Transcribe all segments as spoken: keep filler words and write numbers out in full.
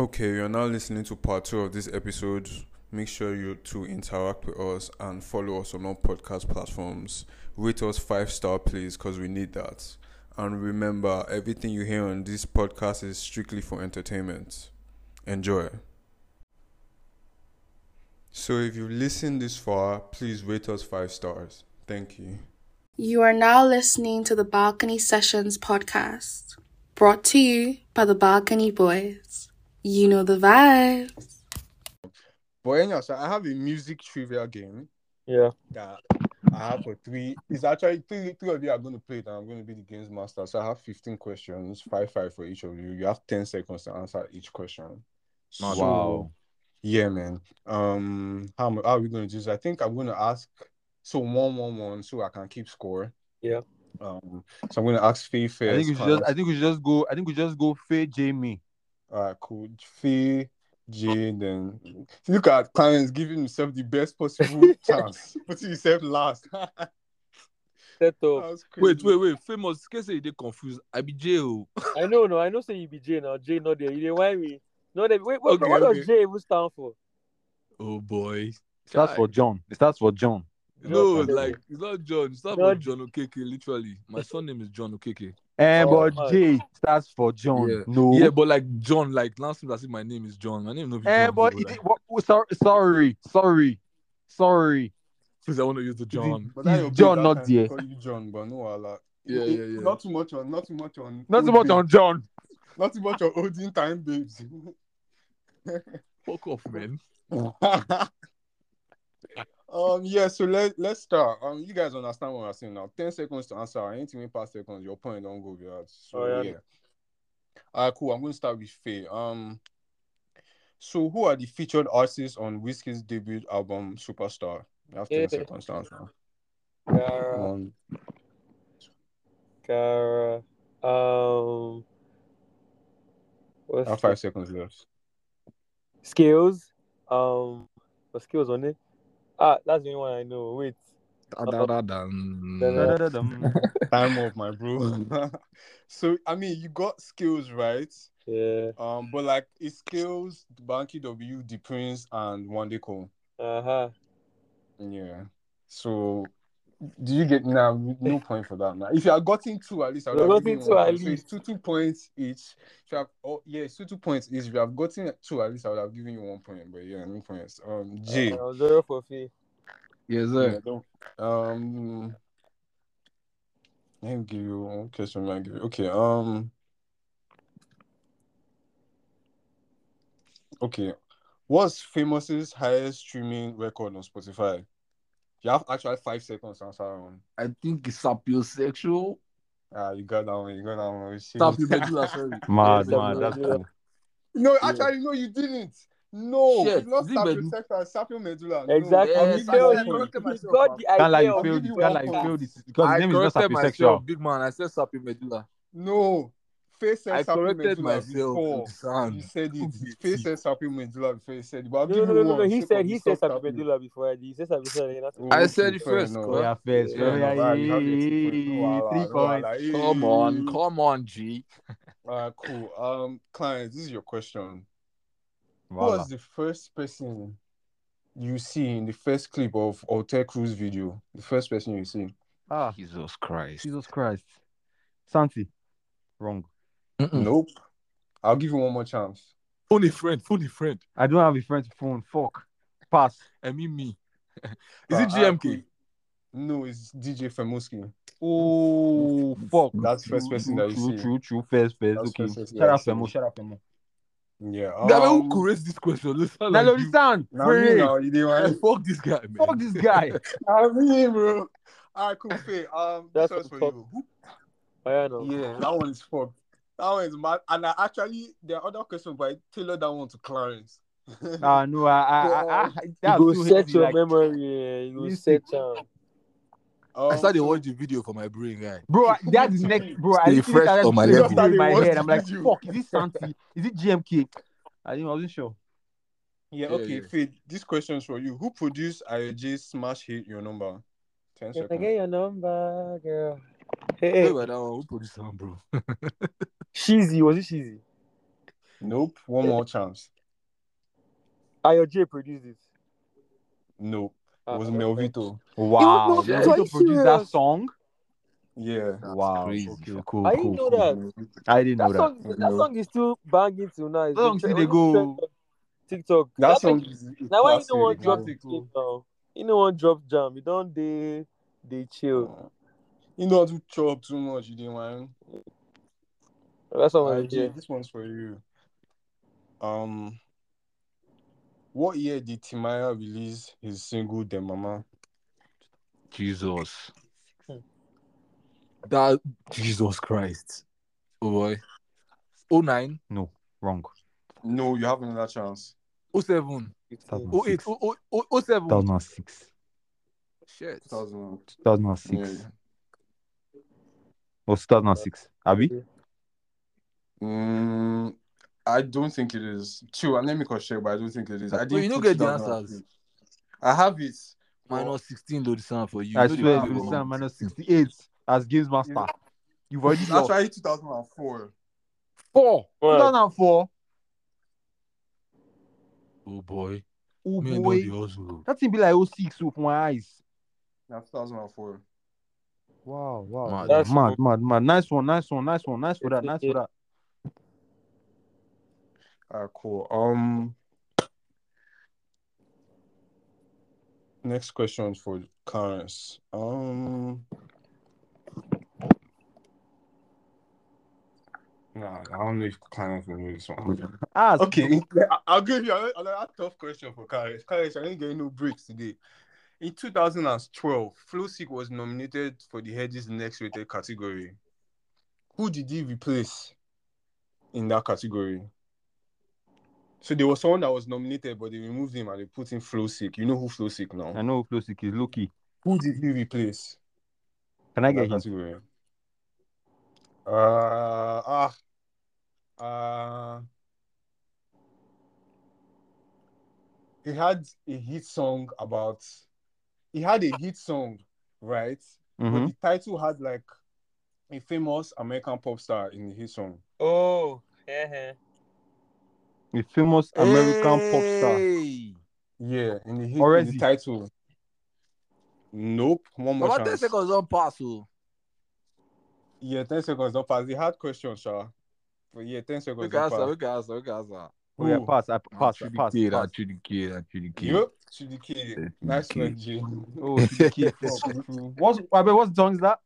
Okay, you're now listening to part two of this episode. Make sure you to interact with us and follow us on all podcast platforms. Rate us five star, please, because we need that. And remember, everything you hear on this podcast is strictly for entertainment. Enjoy. So if you listened this far, please rate us five stars. Thank you. You are now listening to the Balcony Sessions podcast, brought to you by the Balcony Boys. You know the vibes. But anyhow, so I have a music trivia game Yeah. that I have for three. It's actually three, three of you are going to play it, and I'm going to be the games master. So I have fifteen questions, five, five for each of you. You have ten seconds to answer each question. So, Wow. yeah, man. Um, how, am- how are we going to do this? I think I'm going to ask, so one, one, one, so I can keep score. Yeah. Um, so I'm going to ask Faye first. I think we should just. I think we should just go. I think we just go Faye Jamie. All right, cool. Faye, Jay, then look at Clarence giving himself the best possible chance, putting himself last. That Set up. was crazy. Wait, wait, wait. Famous. Can say they confused. I be J O. I know, no. I know. Say you be J now. J not there. You didn't why me? No, they, wait, wait, Okay, what okay. does J even stand for? Oh boy. It starts for John. It starts for John. No, John. like it's not John. It's not Not- for John Okeke. Literally, my surname is John Okeke. And Oh, but man. J starts for John. Yeah. No. Yeah, but like John, like last time I see my name is John. My name no be John. And but though, it, like, what, what- sorry, sorry, sorry, sorry. please, I want to use the John. But that Is your John babe not that time there? call you John, but no, Allah. Yeah, yeah, yeah. Not too much on, not too much on. Not too old much on babes. John. Not too much on olden time babes. Fuck off, man. um, yeah. So let let's start. Um, you guys understand what I'm saying now. Ten seconds to answer. Anything past seconds, your point don't go beyond. So Oh, yeah. yeah. Alright, cool. I'm going to start with Faye. Um, so who are the featured artists on Wizkid's debut album, Superstar? You have ten Yeah. seconds to answer. Cara, One. Cara, um, I what's have five seconds left. skills? Um, what skills on it? Ah, that's the only one I know. Wait, Da-da-da-dum. Da-da. Time off, my bro. So I mean, you got skills right. yeah. Um, but like it's skills, Banky W, The Prince, and Wande Cole. Uh huh. Yeah. So do you get now? No point for that now. If you had gotten two at least, I would You have gotten given you two one at point. So least. it's two two points each. If you have, oh yeah, it's two two points each. If you have gotten two at least, I would have given you one point. But yeah, no points. Um, J. Uh, zero for fee. Yes, Yeah, sir. don't. Um, let me give you one question. I give you. Okay. Um. Okay. What's Famous's highest streaming record on Spotify? You have actually five seconds to answer that one. I think it's sapiosexual. Ah, you got that one. You got that one. Shit. Sapiomedulla, sorry. Mad, Yeah, mad. That's yeah. cool. No, Yeah. actually, no, you didn't. No, Shit, it's not is it med- sapiosexual, sapio medulla. No. Exactly. I'll Yeah, give You you know, one I he, point. corrected he myself, got man. the Can't lie, idea you of give failed. you You one can't lie, you point. failed this because I his name is not corrected sapiosexual. myself, big man. I said sapiomedulla. No. Face said I sapio corrected medulla myself. before. Son. You said Who it. be Face thief? said sapio medulla before you said it. But I'll no, give no, you no, no, no. one. He sake said of he the said soft Sapi sapio. Medulla before. He said Sapi Medulla. Oh, I okay, said it fair first, enough. Oh yeah, first. Fair Oh enough. yeah, Alright, you have your two points. No, yeah, wahala, three no, points. wahala. Come on, Hey. come on, G. Alright, cool. Um, clients, this is your question. Who Voila. was the first person you see in the first clip of Alter Cruz video? The first person you see. Ah, Jesus Christ. Jesus Christ. Santi. Wrong. Mm-mm. Nope. I'll give you one more chance. Phone a friend, phone a friend. I don't have a friend's phone. Fuck. Pass. I mean me. Is Uh, it G M K? alright, cool. No, it's D J Femuski. Oh fuck. That's first True, person true, that you true, see. true, true. First, first. That's Okay. first person Shut that up, you Femo. see. Shut up, Femo. Yeah. That man Um, who creates this question. Listen, Now, like you. listen. now me Free. now, you didn't I want fuck this guy, man. Fuck this guy. I mean, bro. Alright, cool. Faye. Um, this That's one's for what- you. Who? Oh, yeah, no. Yeah, that one is fucked. That one is mad. And I actually, there are other questions, but I tailored that one to Clarence. Ah no, I, I, I, I You that's go too set heavy. your Like, memory. Yeah. You go Listen. set um, I Um, started so- watching the video for my brain, guy. bro, I- Who that's made the the next, video? bro. I Stay literally fresh started on my playing the level. video in my Just started head. I'm like, watching the fuck, is it Santi? Is it G M K? I didn't, I wasn't sure. Yeah, Yeah, okay, yeah. Faye, this question's for you. Who produced Ayoje's Smash Hit Your Number? Ten Can I seconds. get your number, girl? Hey, Hey, hey. by that one, who produced that one, bro? Sheezy, was it Sheezy? Nope. One more chance. Ayo J produced it. Nope. It Ah, was okay. Melvito. Wow, Melvito, Melvito are you produced that serious? song. Yeah. That's Wow. crazy. Okay. fam. Cool. I Cool. didn't know cool. that. I didn't know That that. song, that No. song is still banging till now. It's That been song tre- still when they it's trending go. on TikTok. That That song make is a now when you know one classic. drop Classic. jam now, you know one drop jam. You don't they they chill. You don't have to chop too much, you didn't mind. That's all Uh, I Jay, hear. this one's for you. Um, what year did Timaya release his single "The Mama"? Jesus. Hmm. That Jesus Christ. Oh boy. oh nine, No, wrong. No, you have another chance. oh seven, fifteen. oh eight, oh oh oh oh seven. two thousand six. Shit. two thousand. two thousand six. Yeah. Was two thousand six. Abi? Mm, I don't think it is. True, and let me cross check, but I don't think it is. I Well, didn't you don't put get the two thousand answers. six. I have it. but Minus sixteen though the sound for you. I You know swear, the you play will well. sound minus sixty-eight as Games Master. You've already It's lost. actually two thousand four. Four. Right. two thousand four. Oh boy. Oh Me and boy. the hustle. That thing be like oh six with my eyes. That's two thousand four. Wow, wow, Mad. wow. That's mad, mad, mad. Nice one, nice one, nice one, nice for that, nice for that. Alright, cool. Um, next question for Clarence. Um, nah, I don't know if Clarence will know this one. Ask. Okay, I- I'll give you another, another tough question for Clarence. Clarence, I ain't getting no breaks today. In two thousand twelve, Flowseek was nominated for the Hedges Next Rated category. Who did he replace in that category? So there was someone that was nominated, but they removed him and they put in Flowseek. You know who Flowseek now? I know who Flowseek is. Loki. Who did he replace Can I in that get him? category? Uh, ah, uh, he had a hit song about. He had a hit song, right? Mm-hmm. But the title had like a famous American pop star in the hit song. Oh, yeah. A famous American pop star. Hey. Yeah, in the hit, in the Already. title. Nope. One more About ten chance. seconds on pass. Oh. Yeah, ten seconds don't pass. The hard question, Sha. But yeah, ten seconds We don't can pass. answer, we can answer, we can answer. Oh yeah, Who? pass. I pass. I Actually pass. kid, pass. actually kid, actually kid. Yep, to the kid. To the Nice kid. one, G. Oh, to the kid. Fuck. What's I mean, what song is that?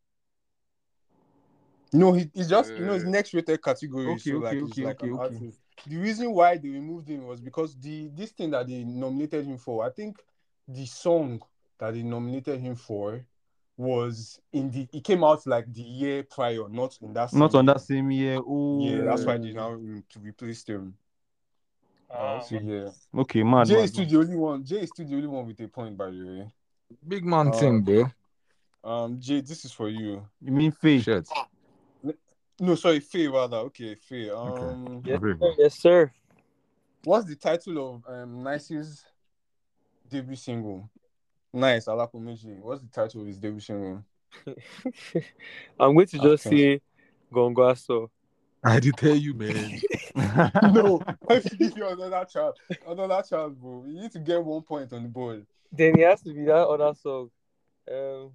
No, he, he's just you know his next rated category. Okay, so like okay, he's okay, like okay, an okay. artist. The reason why they removed him was because the this thing that they nominated him for, I think the song that they nominated him for was in the it came out like the year prior, not in that same Not on year. that same year. Oh. Yeah, that's why they now re- to replace him. Ah, So yeah. Okay, mad, Jay mad, is still mad. the only one. Jay is still the only one with a point, by the way. Big man Uh, thing, bro. Um, Jay, this is for you. You mean Faye? Shit. No, sorry, Faye rather. Okay, Faye. Um, yes, Agree, sir, bro. yes, sir. what's the title of um Nice's debut single? Nice, Alapomeji. What's the title of his debut single? I'm going to just Okay. say Gongaso. I did tell you, man. No, I have to give you another chance. Another chance, bro. You need to get one point on the board. Then it has to be that other song. Um,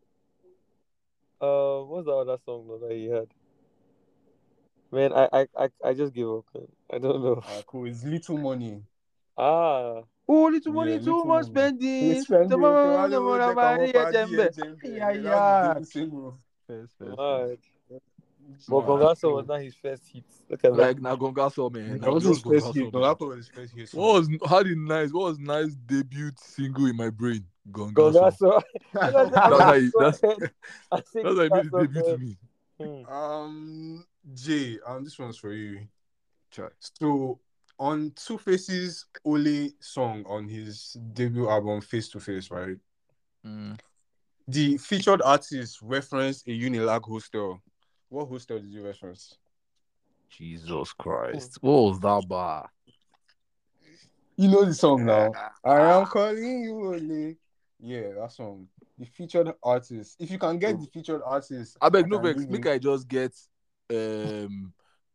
uh, what's the other song that he had? Man, I, I, I, I just give up. Man. I don't know. Ah, cool. It's Little Money. Ah, Oh, little money, Yeah, too Little much Money. spending. He's spending. Tomorrow, Tomorrow, tomorrow, they come money, up, Jembe. yeah, Jembe. Yeah, Yeah, that's yeah. the debut single. First, first, right. first. But Nah, Gongaso cool. was not his first hit. Look at that. Like now Gongaso, man. That was Just his first hit. Gongaso, No, man. that was his first hit. What was how did nice? What was nice debut single in my brain? Gongaso. Gongaso. I don't know. That's how he- that's- I think That's how I made the Gongaso, debut to man. me. Hmm. Um, Jay, um, this one's for you. Sure. So, on Two Faces' Ole song on his debut album, Face to Face, right? Mm. The featured artist referenced a Unilag hostel. What hostel did you reference? Jesus Christ. What was that bar? You know the song now. I am calling you Ole. Yeah, that song. The featured artist. If you can get the featured artist, I beg no can vex. give Make you- I just get um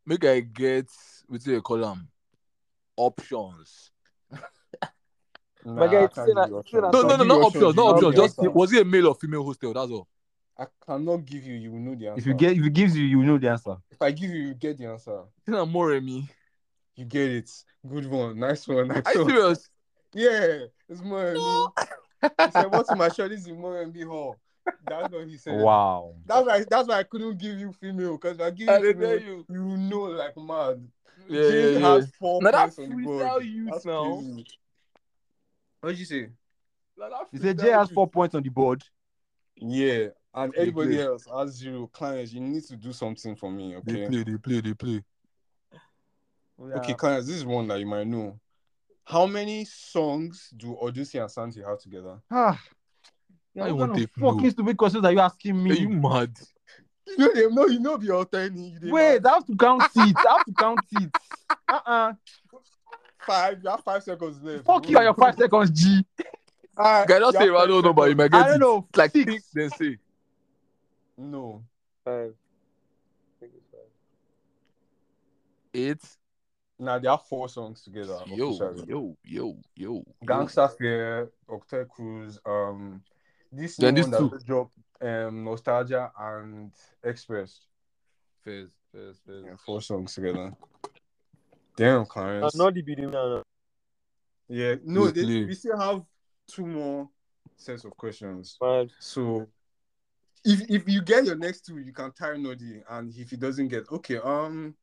make I get what you call them options. Nah, My guy, I it's can't still give not- you it's still options. not- No, If I no, no, give not you options, not you know options. the Just answer. was it a male or female hostel? That's all. I cannot give you. You will know the answer. If you get, if it gives you, you know the answer. If I give you, you get the answer. I think I'm more Remy. You get it. Good one. Nice one. Nice Are you one. serious? Yeah, it's more me. He said, "What's in my shirt? This is more M B Hall." That's what he said. Wow. That's why. That's why I couldn't give you female because if I give I you didn't female, tell you. you know like mad. Yeah, James yeah, yeah. has four Now that points on the board. freestyle youth That's now. crazy. What did you say? Now that You said freestyle Jay has youth. four points on the board. Yeah, and They everybody play. else has zero. Clients, you need to do something for me, They okay? play, they play, they play. Okay, clients, this is one that you might know. How many songs do Odyssey and Santi have together? Ah. Yeah, Why you what won't kind of take no? fucking stupid questions are you asking Are you me? mad? You know them, no, you know the alternative. Wait, I have to count it. I have to count it. Uh-uh. Five, you have five seconds left. Fuck you and your five seconds, G. Alright, Guy, just you say have ten random number, you seconds. might get I don't it. know. Like Six. think, then say. No. Five. I think it's five. Eight. Now they have four songs together. Yo, officially. yo, yo, yo. Gangsta Fear, Octet Cruz, um, this Then new these one that two. just dropped, um, Nostalgia and Express. Fairs, fairs, fairs. Yeah, four songs together. Damn, Uh, Clarence. not the beginning. No, no. Yeah, no, They they, play. we still have two more sets of questions. Man. So, if if you get your next two, you can tie Nodi, and if he doesn't get, okay, um,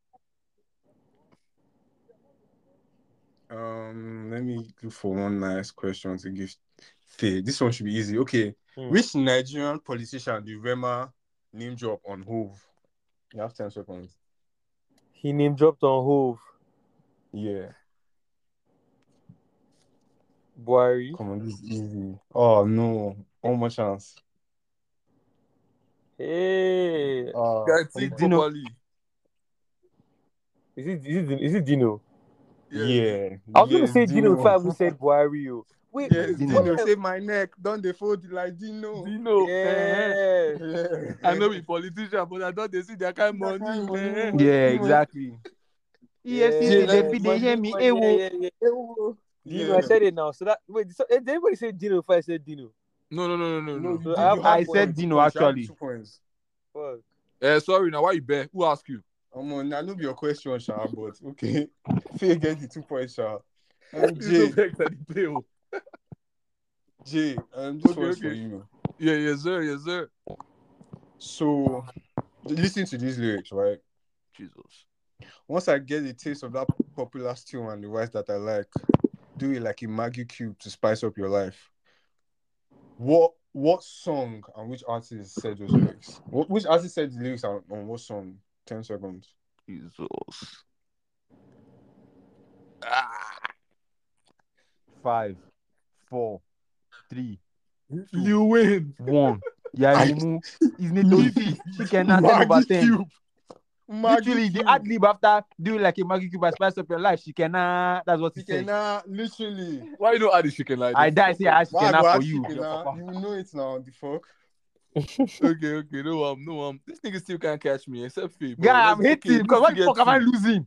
um, let me look for one nice question to give. Faye. This one should be easy. Okay, Hmm. which Nigerian politician did Rema name drop on Hove? You have ten seconds. He name dropped on Hove. Yeah, Buhari. come on, this is easy. Oh no, one more chance. Hey. Uh, Guy, think Dino. properly. Is it is it is it Dino? yeah, I was gonna yes, say Dino if I Dino. even said Buhari. Yo. Wait, Yes, wait, Dino, what- save my neck. Don't they fold like Dino? Dino. eh, eh. Yeah. Yeah. I know be politician, but I thought they see their kind of money. That kind of eh. money. Yeah, exactly. Yeah, E F C C, yeah, they like, feed my they hear name, me. my Eh, Yeah, wo. yeah, yeah. Dino, Dino, I said it now. So that wait, so, did anybody say Dino if I said Dino? No, no, no, no, no, No, no. you, So you I have have I two said points, Dino, two points, you have actually. two points. Fuck. Eh, sorry, now why you bet? Who asked you? I'm on. I know your question, Sha, but okay. Fair get the two points, Sha. Um, You Jay, no vex that he play. Oh. Jay, um, this Okay, one's for okay. you. Yeah, yes, sir, yes, sir. So, listen to these lyrics, right? Jesus. Once I get a taste of that popular stew and the rice that I like, do it like a Maggie cube to spice up your life. What what song and which artist said those lyrics? What, which artist said the lyrics on, on what song? Ten seconds. Jesus. Ah. Five, four, three, You win. one. Yeah, I- Mumu. His name is Chicken ten over Maggie ten. cube. Maggie Literally, the cube. ad lib after doing like a Maggie Cube and spice up your life. Chicken, that's what he Chicken, said. nah, literally. Why you don't add the chicken like I this? die say I Why chicken go for ask you. chicken, your nah? papa. You will know it now. The fuck. Okay, okay, no um, no um. This nigga still can't catch me except Faye. bro. Guy, I'm Let's- hating okay, because this what the nigga fuck am I too. losing?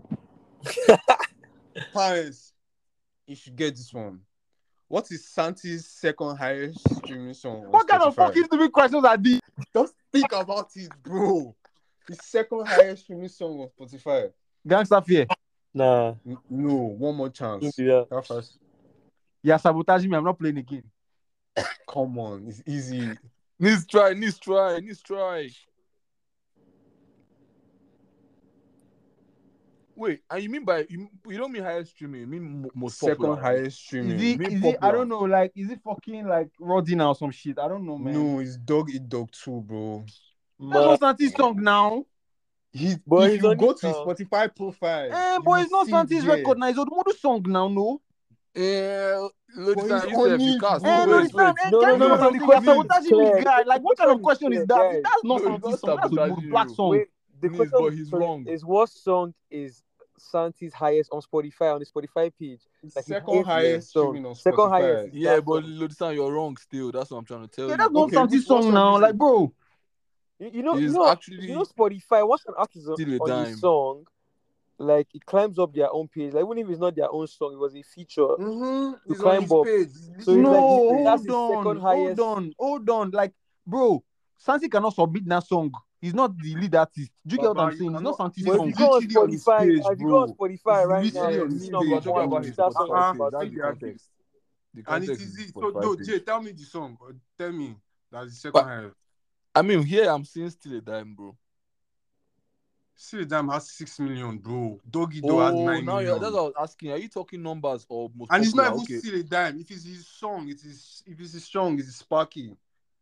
Paris, you should get this one. What is Santi's second highest streaming song? on What kind of Spotify? fucking stupid questions are these? Just think about it, bro. His second highest streaming song on Spotify. Gangsta Fear. Nah. N- No, one more chance. Don't do that. That first. You're sabotaging me. I'm not playing again. Come on, it's easy. Needs try, needs try, needs try. Wait, and you mean by you, you don't mean highest streaming? You mean mo- most Second popular? highest streaming. Is it, Being is it, I popular. don't know, like, is it fucking like Rodina or some shit? I don't know, man. No, it's Dog Eat Dog two, bro. That's Man. not Santi's song now. He, Boy, if he's you on go it to his now. Spotify profile, Eh, you boy, will it's not see Santi's there. record now. It's Odumodu song now, no? Yeah, look, But this he's time you on said you it, cast. bro. Eh, Wait, no, Wait, it's not. wait. Eh, No, no, can't no, you no, know no. what The I'm saying? You're question is sabotaging this clear. guy. The Like, what kind of question question is is clear, that? guys. That's not No, Santi's it's song. not That's Odumodu sabotaging Black you. song. Wait, the Nis, question but he's is, wrong. is what song is Santi's highest on Spotify on the Spotify page? His Like his second eighth highest song. streaming on Second Spotify. highest is Yeah, that but song. Lodisan, you're wrong still. That's what I'm trying to tell Yeah, you. that's not Okay, Santi's which- what song song now. is Like, it? bro. You, you know, you He's know, actually you know, Spotify. Once an artist on, still a on dime. a song, like it climbs up their own page. Like even if it's not their own song, it was a feature. Mm-hmm. To It's on climb his up. page. So No, it's like his he- page. that's hold his second on, highest. hold on, hold on. Like, bro, Santi cannot submit that song. He's not the lead artist. Do you get what Baba, I'm you saying? It's not cannot- Santi's But if song. you go on literally on his Spotify, page, now, if you go on bro. Spotify It's right now, literally you on see his number page, We're talking one, about bro. his that song Spotify is Uh-uh. page. about That's Make the it happen. context. The And it context is is it. So, Spotify no, page. Jay, tell me the song. Or tell me that's the second But- highest. I mean, here I'm seeing still a dime, bro. Still a Dime has six million, bro. Doggy Dog has Oh, nine now you're, that's million. what I was asking. Are you talking numbers or most And it's popular? not even Okay. Still a Dime. If it's his song, it is. If it's his song, it's Sparky.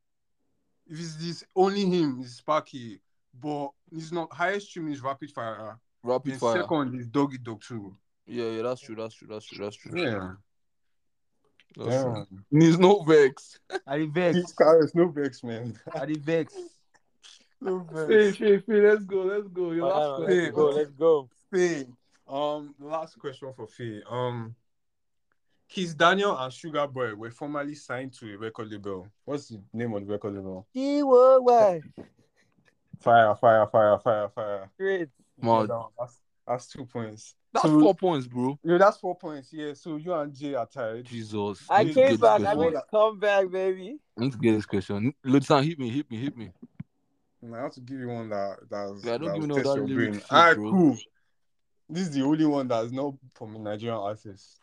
If it's this only him, it's Sparky. But it's not highest stream is Rapid Fire. Rapid Then fire. second is Doggy Dog too. Yeah, yeah, that's true. That's true. That's true. That's true. Yeah. That's Yeah. true. There's no vex. I the These vex. cars, no vex, man. I the vex. No Hey, vex. hey, hey, let's go. Let's go. Your last Banana, question. let's go, let's go. Faye. Um, last question for Faye. Um, Kiss Daniel and Sugar Boy were formerly signed to a record label. What's the name of the record label? He worldwide. Fire, fire, fire, fire, fire. Great. Yeah, Man, that one. that's, that's two points. that's So- four points, bro. Yeah, that's four points. Yeah, so you and Jay are tied. Jesus. I need to came get this back. I question. made a comeback, baby. I need to get this question. Lutan, hit me, hit me, hit me. And I have to give you one that that's Yeah, don't that give me will no test that your lyric brain. shit, Alright, bro. cool. This is the only one that's not from a Nigerian artist.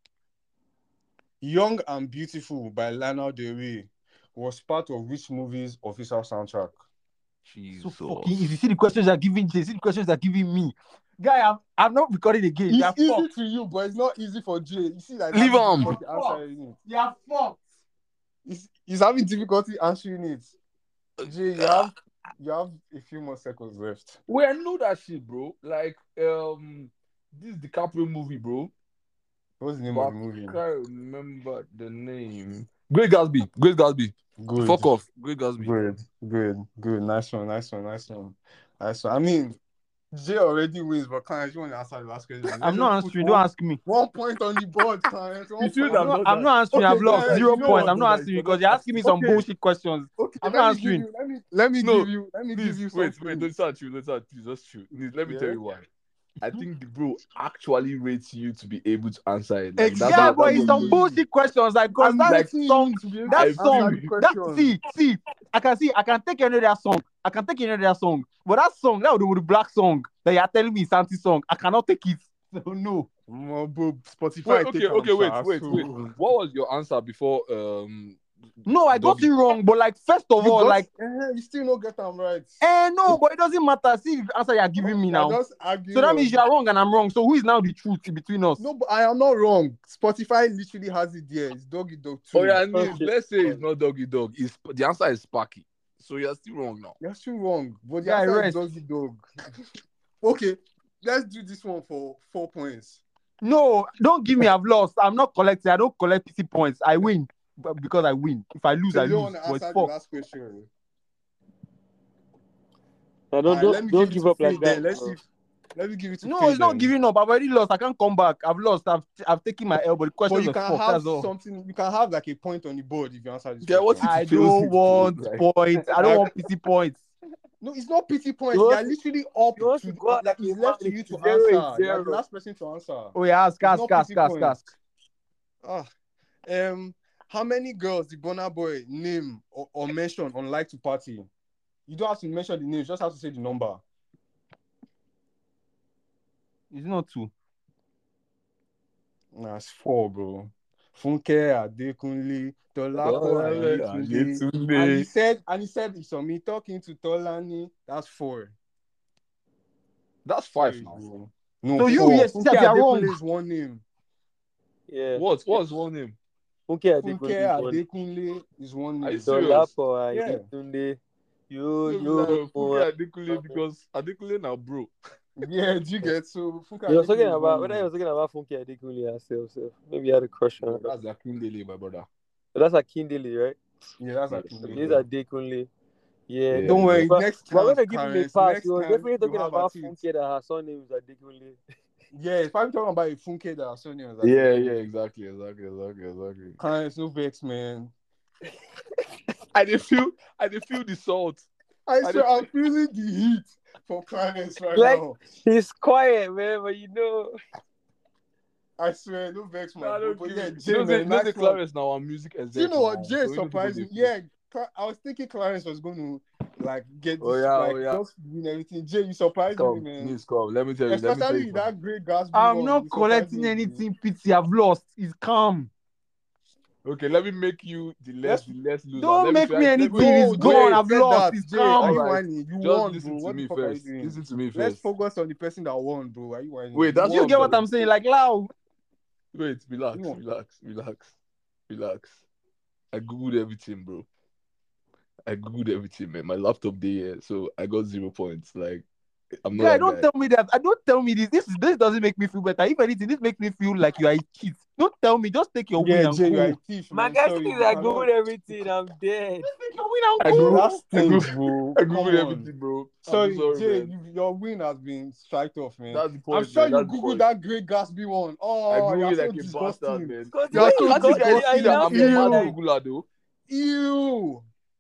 Young and Beautiful by Lana Del Rey was part of which movie's official soundtrack? Jesus. So fucking easy. See the questions they're giving Jay. See the questions they're giving me. Guy, I'm, I'm not recording again. It's You're easy fucked. to you, but it's not easy for Jay. You see, like Leave having him. difficulty answering it. You're fucked. He's, he's having difficulty answering it. Jay, you have you have a few more seconds left. Wait, I know that shit, bro. Like, um, this DiCaprio movie, bro. What's the name But of the movie? I can't remember the name. Great Gatsby. Great Gatsby. Good. Fuck off. Great Gatsby. Good, good, good. Nice one, nice one, nice one. Nice one. I mean, Jay already wins, but Clarence, you want to answer the last question? I'm Let's not just put answering. one, Don't ask me. one point on the board, Clarence. One You should point. I'm have not, done I'm that. not answering. Okay, I've lost guys, zero you know points. what? I'm not That answering is because you're asking me some okay. bullshit questions. Okay, I'm let not me give answering. you. Let me let me No, give you. Let me Please, give you wait, something. wait, let's start you, let's start you, that's true. Please, let me Yeah. tell you why. I think the bro actually rates you to be able to answer it. Like, Exactly. that's Yeah, what, but that's it's what some you- bullshit questions. Like, cause I'm that like song, to be able that to answer song, the that questions. see, see, I can see, I can take any of that song. I can take any of that song. But that song, that was the black song that you're telling me is Santi song. I cannot take it. So no. Well, bro, Spotify. Wait, take okay, okay, am, wait, sha, wait, so- wait. What was your answer before um No, I got Doggy? it wrong. But like, first of You all, got- like, eh, you still not get them right. eh, no, but it doesn't matter. See the answer you're giving me I now. just argue So that on- means you're wrong and I'm wrong. So who is now the truth in between us? No, but I am not wrong. Spotify literally has it there. It's Doggy Dog too. Oh yeah, I mean, Okay. let's say it's not Doggy Dog. It's, the answer is Sparky. So you're still wrong now. You're still wrong. But the Yeah, answer rest. is Doggy Dog. Okay, let's do this one for four points. No, don't give me. I've lost. I'm not collecting. I don't collect P C points. I win but because I win. If I lose, So I you don't lose. want to But answer it's the fuck. last question. Now, don't Alright, don't, let me don't give, it give to up Faye like then. that. Let's bro. see. If, let me give it to No, Faye it's not then. giving up. I've already lost. I can't come back. I've lost. I've I've taken my L. But the But questions you are can fuck. have That's all. something. You can have like a point on the board if you answer this Yeah, what question. if- I feels don't it, want like- points. I don't want P C points. No, it's not pity points. You They want are to- literally up you want to to go out like like a it's left man, to you it's to zero is answer. You're the zero. last person to answer. Oh yeah, ask, It's ask, not ask, pity ask, points. ask. Ah, um, how many girls did Burna Boy name or, or mention on Like to Party? You don't have to mention the name, you just have to say the number. It's not two. Nah, it's four, bro. Funke Adekunle, Dolapo Ayetunde. And he said, and he said it's on me talking to Tolani. That's four. That's five Sorry, now. bro. No, So you, four. yes, Funke you are wrong. Adekunle is one name. Yeah. What? What's one name? Funke Funke Adekunle. Adekunle is one Are you name. serious? Dolapo Yeah. Ayetunde. You No, you. no, Funke Adekunle because Adekunle now, bro. Yeah, do you get so Funke You was Adekunle talking is about one whether name. you was talking about Funke Adekunle herself. So maybe you had a crush on her. That's Akindele, my brother. But that's Akindele, right? Yeah, that's Yeah. Adekunle. Okay, these are Adekunle. Yeah. Yeah. Don't worry, But, next but time, when they give him a Clarence, pass, next he was time definitely you talking have about a Funke that her surname is Adekunle. Yeah, if I'm talking about a Funke that Sonia was like, Yeah, yeah, exactly, exactly, exactly, exactly. Clarence, no vex, man. I dey feel, I dey feel the salt. I I swear, don't- I'm feeling the heat from Clarence right Like- now. He's quiet, man, but you know. I swear, no vex, Nah, man. I But, don't but kill yeah, me. Jay, You know, man, say, you know, nice say one. Clarence now on music exec. Do you know what now, Jay so you know people surprised dey me? play. Yeah, Cla- I was thinking Clarence was going to like get this, Oh, yeah, like oh, yeah. just win everything. Jay, you surprised me, Come, man. please come. Let me tell you. Let me tell Especially you. with that great Gatsby I'm one, not you surprised collecting me. anything, Pity. I've lost. It's calm. Okay, let me make you the less, Let's- the less loser. Don't let make try- me let anything. No, It's Jay, gone. I've forget lost. that. It's Jay, are calm. you Alright, whining? You Just won, listen bro. to What me the fuck are you first. doing? Listen to me Let's first. focus on the person that won, bro. Are you whining? Wait, that's You what get I'm what I'm saying? Like, loud. Wait, relax, No. relax, relax, relax. I googled everything, bro. I googled everything, man. My laptop day here, so I got zero points. Like, I'm not Guy, that don't guy. tell me that. I don't tell me this. This is this doesn't make me feel better. If anything, this makes me feel like you are a cheat. Don't tell me. Just take your win Yeah, and Jay, go. you are a thief, My man. guy Sorry, thinks you I cannot- googled everything. I'm dead. Just take your win and I go. googled, That stinks, I bro. I Come googled on. everything, bro. Sorry, I'm so sorry, Jay, man. you, your win has been striked off, man. That's the I'm point, sure man. you That's the googled point. that great Gatsby one. I Oh, googled you're it so like a disgusting. bastard, man. Because You're so How do you guys see disgusting. that I'm a Ew. mad Googler, though? Ew.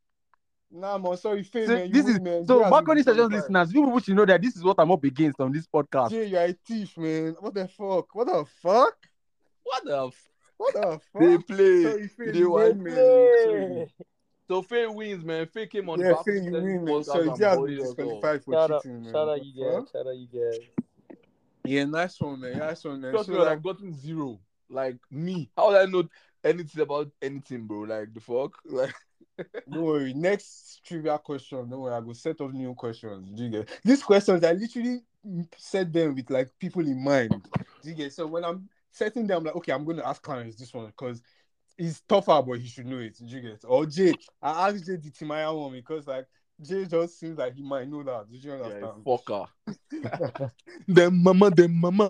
Nah, man, sorry, Faye, So man. You this win, is man. Jay so has balcony been sessions disqualified. listeners. You people should know that this is what I'm up against on this podcast. Jay, you're a thief, man. What the fuck? What the fuck? What the f- What the They fuck? play. Sorry, Faye, They you win. win, man. Sorry. Play. So Faye wins, man. Faye came on the Yeah, back Faye, of you the win, man. podcast Sorry, and Jay has been bullied us all. disqualified for Shout out, cheating, man. shout out, What you the guys. fuck? Shout out, you guys. Yeah, nice one, man. Nice one, man. Trust So, me, when like, I've gotten zero. Like me, how would I know anything about anything, bro? Like the fuck, like don't worry. Next trivia question. Don't worry. I will set up new questions. Do you get these questions? I literally set them with like people in mind. Do you get? So when I'm setting them, I'm like, okay, I'm going to ask Clarence this one because he's tougher, but he should know it. Do you get? Or Jay, I asked Jay the Timaya one because like Jay just seems like he might know that. Did you yeah, understand? fucker. Them mama, them mama.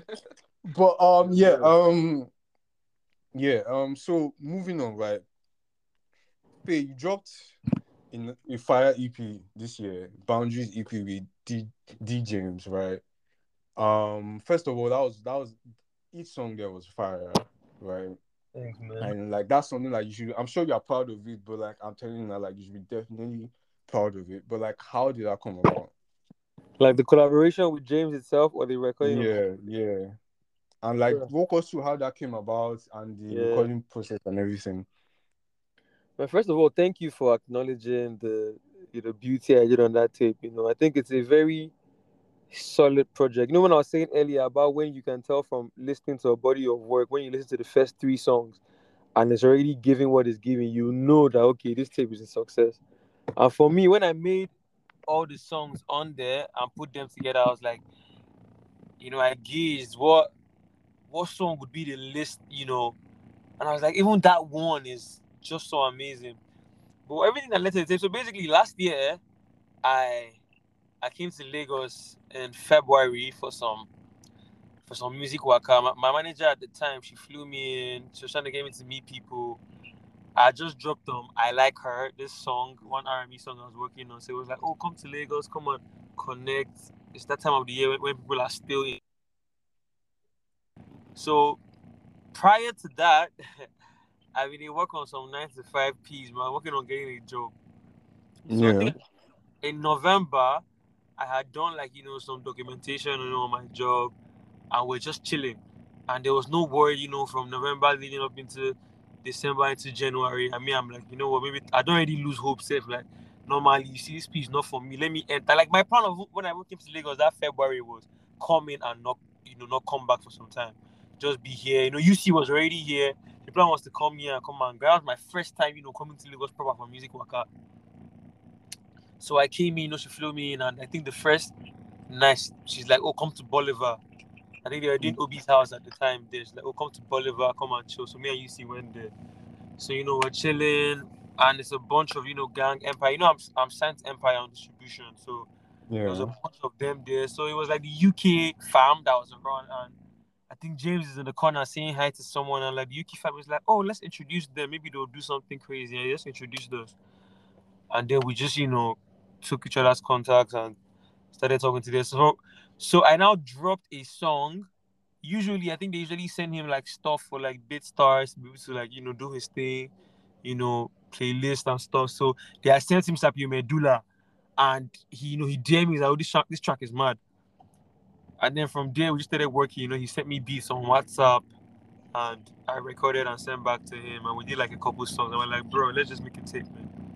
But um, yeah, Yeah. um, yeah, um. So moving on, right? Faye, you dropped in a Fire E P this year, Boundaries E P with D D James, right? Um, first of all, that was that was each song there was fire, right? Thanks, man. And like that's something like you should. I'm sure you're proud of it, but like I'm telling you now, like you should be definitely proud of it. But like, how did that come about? Like the collaboration with James itself or the recording? of- Yeah, yeah. And like, Sure. walk us through how that came about and the Yeah. recording process and everything. But first of all, thank you for acknowledging the you know beauty I did on that tape. You know, I think it's a very solid project. You know, when I was saying earlier about when you can tell from listening to a body of work, when you listen to the first three songs and it's already giving what it's giving, you know that okay, this tape is a success. And for me, when I made all the songs on there and put them together, I was like, you know, I gauged what what song would be the list, you know, and I was like, even that one is just so amazing. But everything that led to the tape. So basically, last year, I I came to Lagos in February for some for some music waka. My, my manager at the time, she flew me in. She was trying to get me to meet people. I just dropped them. I Like Her, this song, one R and B song I was working on. So it was like, oh, come to Lagos, come on, connect. It's that time of the year when, when people are still in. So prior to that, I've been working on some nine to five P's, man, working on getting a job. So I Yeah. think in November, I had done like, you know, some documentation, you know, on my job, and we're just chilling. And there was no worry, you know, from November leading up into December into January. I mean, I'm like, you know what, maybe I don't really lose hope, safe. Like, normally, you see, this piece not for me. Let me enter. Like, my plan of when I came to Lagos that February was come in and not, you know, not come back for some time. Just be here. You know, U C was already here. The plan was to come here and come and that was my first time, you know, coming to Lagos proper for music waka. So I came in, you know, she flew me in, and I think the first night, she's like, oh, come to Bolivar. I think they were doing Obi's house at the time. There's like, oh, come to Bolivar, come and chill. So me and U C went there. So, you know, we're chilling, and it's a bunch of, you know, gang Empire. You know, I'm I'm signed to Empire on distribution. So there was a Yeah. bunch of them there. So it was like the U K fam that was around, and I think James is in the corner saying hi to someone, and like the U K fam was like, oh, let's introduce them. Maybe they'll do something crazy. And just introduced us. And then we just, you know, took each other's contacts and started talking to them. So, so I now dropped a song. Usually, I think they usually send him like stuff for like BitStars, maybe to like, you know, do his thing, you know, playlist and stuff. So they had sent him Sapio Medulla. and he, you know, he D M'd me. He's like, "Oh, this track, this track is mad." And then from there, we just started working. You know, he sent me beats on WhatsApp, and I recorded and sent back to him. And we did like a couple songs. And we're like, "Bro, let's just make a tape,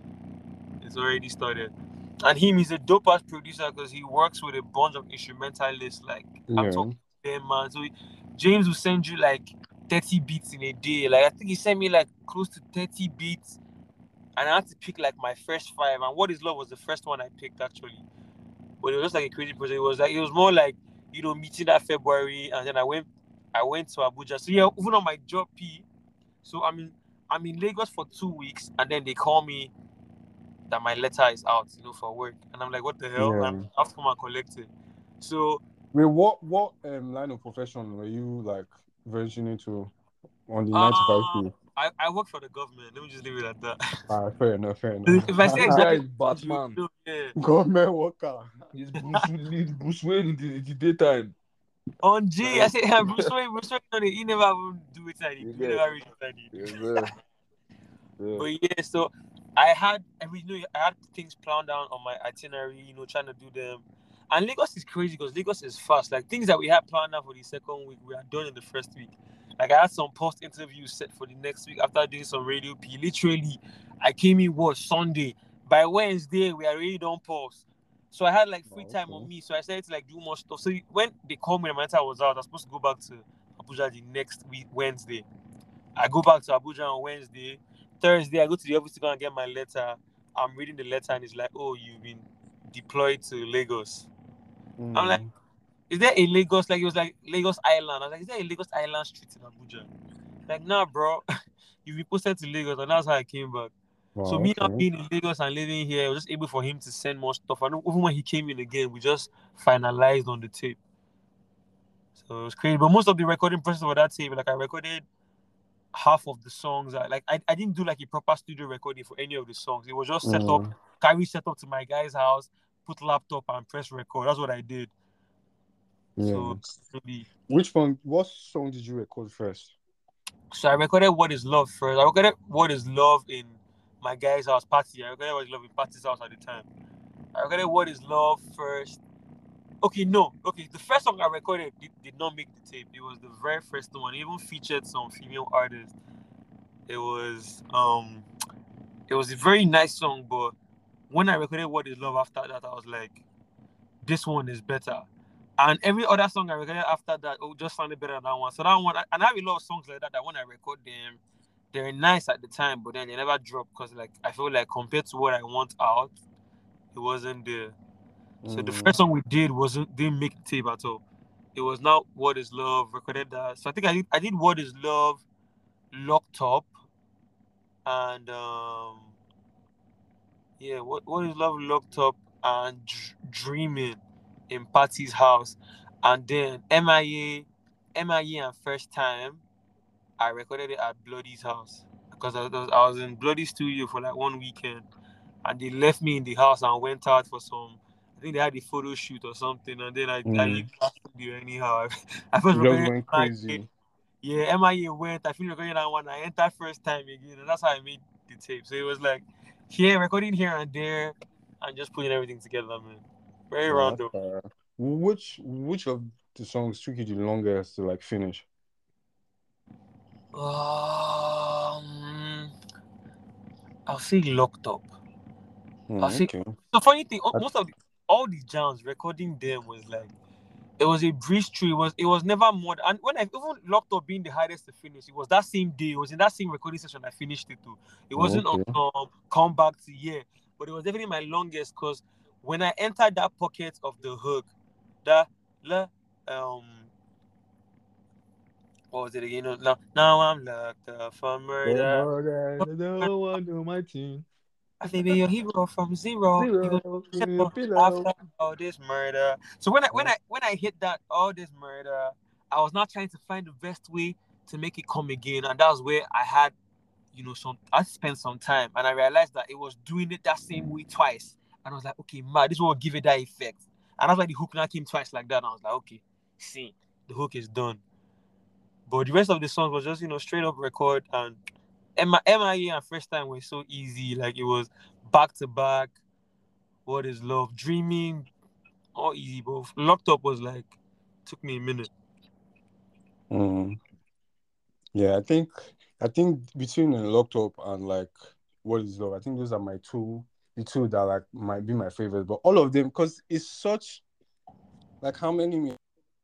man." It's already started. And him, he's a dope ass producer because he works with a bunch of instrumentalists. Like I'm Yeah. talking to him, man. So he, James will send you like thirty beats in a day. Like I think he sent me like close to thirty beats, and I had to pick like my first five. And What Is Love was the first one I picked actually. But it was just like a crazy project. It was like it was more like, you know, meeting that February, and then I went I went to Abuja. So yeah, even on my job P, so I'm in I'm in Lagos for two weeks, and then they call me that my letter is out, you know, for work. And I'm like, what the hell? Yeah. And I have to come and collect it. So Wait, what what um line of profession were you like venturing into on the uh, nine to five P? I, I work for the government. Let me just leave it at that. Ah, fair enough, fair enough. If I say This guy exactly, is Batman. you know, yeah. Government worker. He's Bruce, he's Bruce Wayne in the, in the daytime. On G, I said, yeah, Bruce Wayne, Bruce Wayne, no, he never even do it. He You do get never reach it. Yes, sir. Yeah. But yeah, so I had every you know, I had things planned down on my itinerary, you know, trying to do them. And Lagos is crazy because Lagos is fast. Like things that we had planned out for the second week, we are done in the first week. Like I had some post interviews set for the next week after doing some radio P. Literally, I came in was Sunday. By Wednesday, we are already done post. So I had like free Oh, time okay. on me. So I started to like do more stuff. So when they called me, the matter was out. I was supposed to go back to Abuja the next week, Wednesday. I go back to Abuja on Wednesday. Thursday, I go to the office to go and get my letter. I'm reading the letter and it's like, oh, you've been deployed to Lagos. Mm. I'm like, is there a Lagos? Like, it was like Lagos Island. I was like, is there a Lagos Island street in Abuja? Like, nah, bro. You've been posted to Lagos, and that's how I came back. Wow, so me okay. not being in Lagos and living here, I was just able for him to send more stuff. And even when he came in again, we just finalized on the tape. So it was crazy. But most of the recording process for that tape, like I recorded half of the songs. I, like I, I didn't do like a proper studio recording for any of the songs. It was just set up, Mm. carry set up to my guy's house, put laptop and press record. That's what I did. Yeah. So maybe Which one? What song did you record first? So I recorded What Is Love first. I recorded What Is Love in my guy's house, Patty. I recorded What Is Love in Patty's house at the time. I recorded What Is Love first. Okay, no. Okay, the first song I recorded did, did not make the tape. It was the very first one. It even featured some female artists. It was um it was a very nice song, but when I recorded What Is Love after that, I was like, this one is better. And every other song I recorded after that, oh, just sounded better than that one. So that one, and I have a lot of songs like that that when I record them, they're nice at the time, but then they never drop because like I feel like compared to what I want out, it wasn't there. So the Mm. first song we did wasn't didn't make the tape at all. It was not What Is Love, recorded that. So I think I did I did What Is Love, Locked Up, and um yeah, what what is Love, Locked Up, and Dr- Dreaming in Patty's house. And then M I A M I A and First Time, I recorded it at Bloody's house because I was, I was in Bloody's studio for like one weekend, and they left me in the house and went out for some. I think they had a photo shoot or something, and then I, I Mm. didn't go studio anyhow. I first You just recorded went M I A. crazy. Yeah, M I A went. I finished recording that one. I entered First Time again, and that's how I made the tape. So it was like here, recording here and there, and just putting everything together, man. Very Wow, random. that's fair. Which which of the songs took you the longest to like finish? Um, I'll say Locked Up. Mm, I'll say okay. the funny thing. I- Most of the, all the jams, recording them was like it was a breeze through. It was it was never more. And when I even Locked Up being the hardest to finish, it was that same day. It was in that same recording session I finished it too. It wasn't Okay. on um, Come Back to Yeah, but it was definitely my longest because when I entered that pocket of the hook, that la um. What was it again? No, now, now I'm locked up for murder. No one know my team. I think be your hero from zero. You Zero. go Zero. zero after all this murder. So when I when I when I hit that all this murder, I was not trying to find the best way to make it come again, and that was where I had, you know, some I spent some time, and I realized that it was doing it that same way twice, and I was like, okay, man, this will give it that effect, and that's why the hook now came twice like that. And I was like, okay, see, the hook is done. But the rest of the songs was just, you know, straight up record, and M I A and First Time were so easy. Like it was back to back. What is love? Dreaming, all easy, bro. Locked Up was like took me a minute. Mm. Yeah, I think I think between uh, Locked Up and like What Is Love, I think those are my two, the two that like might be my favorite. But all of them, because it's such like how many mi-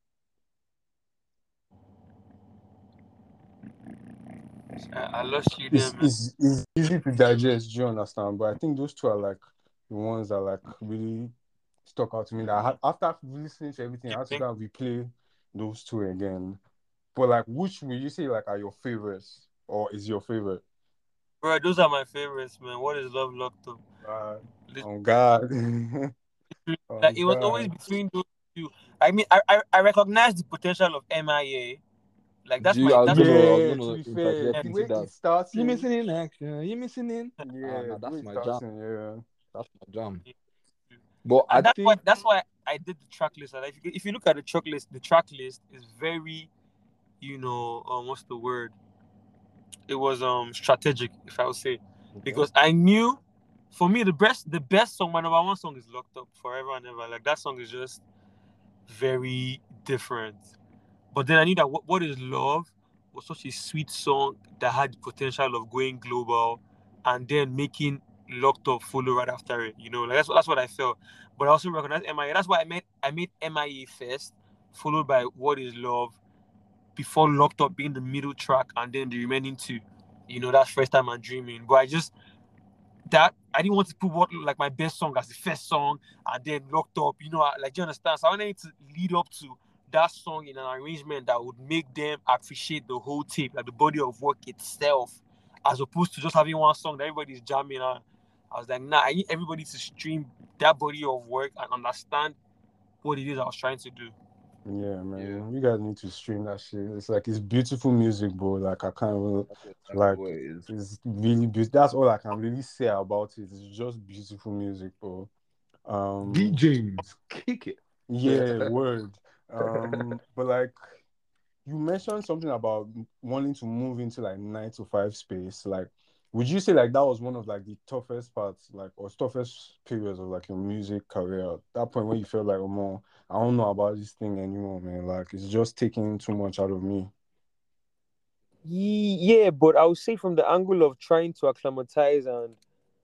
I, I lost you there, it's, man. it's it's easy to digest. Do you understand? But I think those two are like the ones that like really stuck out to me. That I had, after listening to everything, I had to go and replay those two again. But like, which will you say like are your favorites, or is your favorite? Bro, those are my favorites, man. What is love? Locked Up? Uh, Literally, oh God, like oh it was always God. between those two. I mean, I I, I recognize the potential of M I A. Like that's Gee, my I was that's gonna, my I was Yeah, to gonna be fair, interject the and, into way that. it starts You in, missing in action? You missing in? Ah, yeah, nah, the way that's it my jam. starts in, yeah. That's my jam. But I and that's why think, that's why I did the track list. Like, if you, if you look at the track list, the track list is very, you know, um, what's the word? It was um strategic, if I would say, okay. because I knew, for me, the best the best song, my number one song is Locked Up, Forever and Ever. Like that song is just very different. But then I knew that what, what is love was such a sweet song that had the potential of going global, and then making Locked Up follow right after it. You know, like that's that's what I felt. But I also recognize M I A. That's why I made I made M I A first, followed by What Is Love, before Locked Up being the middle track, and then the remaining two. You know, that's First Time I'm Dreaming. But I just that I didn't want to put what like my best song as the first song, and then Locked Up. You know, like, do you understand? So I wanted it to lead up to that song in an arrangement that would make them appreciate the whole tape, like the body of work itself, as opposed to just having one song that everybody's jamming on. I was like, nah, I need everybody to stream that body of work and understand what it is I was trying to do. Yeah, man. Yeah. You guys need to stream that shit. It's like it's beautiful music, bro. Like I can't even That's exactly like what it is. it's really beautiful. That's all I can really say about it. It's just beautiful music, bro. Um D Js, kick it. yeah, word. Um but like you mentioned something about wanting to move into like nine to five space. Like, would you say like that was one of like the toughest parts, like or toughest periods of like your music career? At that point when you felt like, oh, more, I don't know about this thing anymore, man. Like it's just taking too much out of me. Ye- Yeah, but I would say from the angle of trying to acclimatize and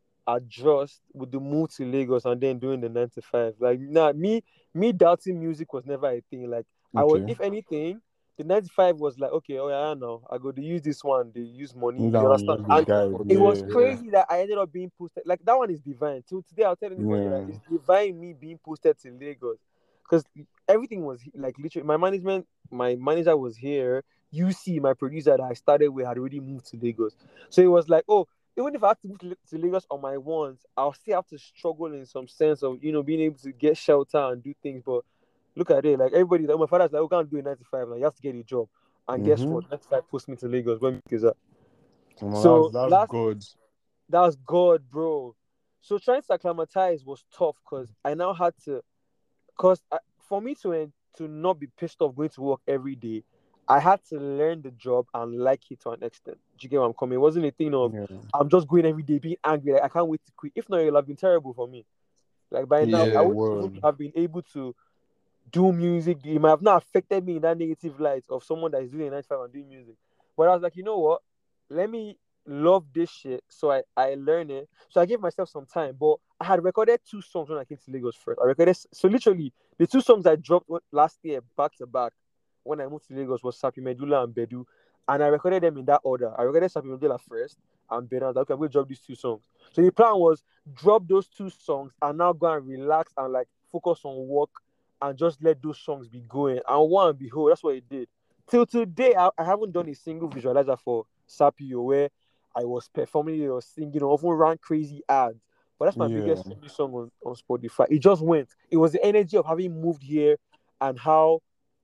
adjust with the move to Lagos and then doing the nine to five. Like, nah, me me doubting music was never a thing. Like, I was, Okay, if anything, the nine to five was like, okay, oh yeah, I know, I go to use this one. They use money. that You one understand? just the And guide. Okay, it was Yeah, yeah. crazy that I ended up being posted. Like that one is divine. Till today, I'll tell anybody that yeah, it's divine me being posted to Lagos, because everything was like literally my management. My manager was here. You see, my producer that I started with had already moved to Lagos, so it was like, oh, even if I have to move to, to Lagos on my ones, I'll still have to struggle in some sense of, you know, being able to get shelter and do things. But look at it, like everybody, like my father's like, we can't do a ninety-five now. You have to get a job. And guess mm-hmm. what? ninety-five post me to Lagos. When is that? Well, So that's that's last, good. that's God, bro. So trying to acclimatize was tough because I now had to, because for me to to not be pissed off going to work every day, I had to learn the job and like it to an extent. Do you get what I'm coming? It wasn't a thing of Yeah, I'm just going every day being angry. Like I can't wait to quit. If not, it'll have been terrible for me. Like by now, I yeah, would even word. have been able to do music. It might have not affected me in that negative light of someone that is doing a nine to five and doing music. But I was like, you know what? Let me love this shit. So I, I learn it. So I gave myself some time. But I had recorded two songs when I came to Lagos first. I recorded, so literally, the two songs I dropped last year back to back when I moved to Lagos was Sapi Medulla and Bedu. And I recorded them in that order. I recorded Sapi Medulla first and Bedu. I was like, okay, I'm going to drop these two songs. So the plan was drop those two songs and now go and relax and like focus on work and just let those songs be going. And one and behold, that's what it did. Till today, I, I haven't done a single visualizer for Sapio where I was performing or singing or often ran crazy ads. But that's my Yeah, biggest indie song on, on Spotify. It just went. It was the energy of having moved here and how